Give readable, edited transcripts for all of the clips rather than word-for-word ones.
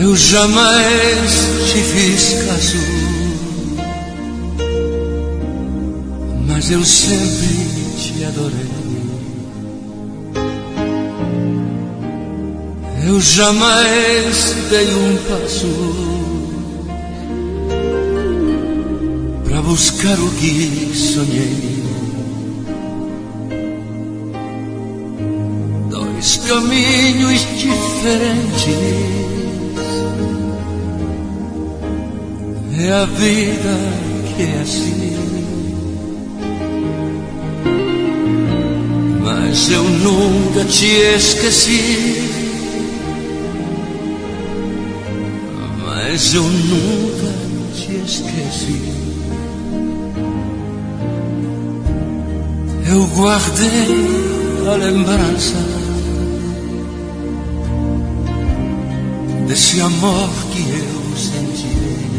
Eu jamais te fiz caso, mas eu sempre te adorei. Eu jamais dei um passo pra buscar o que sonhei. Dois caminhos diferentes, é a vida que é assim. Mas eu nunca te esqueci, mas eu nunca te esqueci. Eu guardei a lembrança desse amor que eu senti.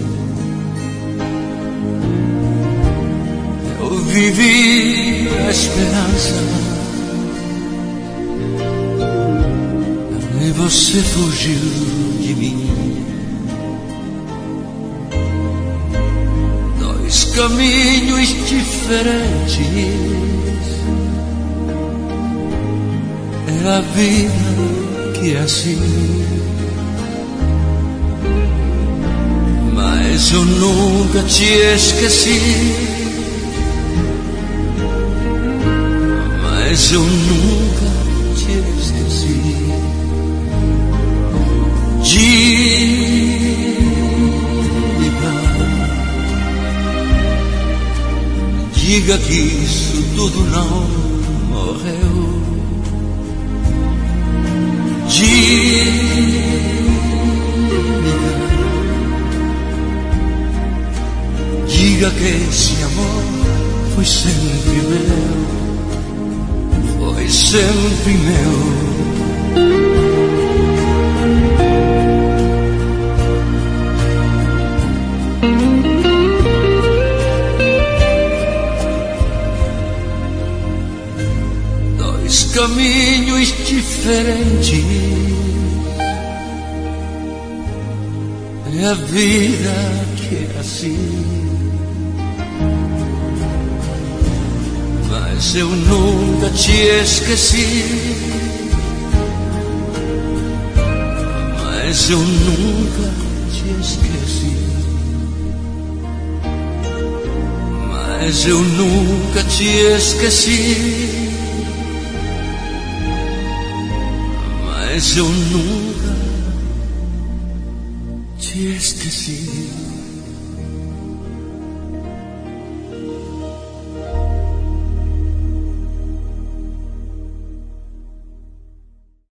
Eu vivi a esperança e você fugiu de mim. Dois caminhos diferentes, é a vida que é assim. Mas eu nunca te esqueci, mas eu nunca te esqueci. Diga que isso tudo não morreu. Diga que esse amor foi sempre meu, foi sempre meu. Dois caminhos diferentes, é a vida que é assim. Mas eu nunca te esqueci, mas eu nunca te esqueci. Mas eu nunca te esqueci, mas eu nunca te esqueci.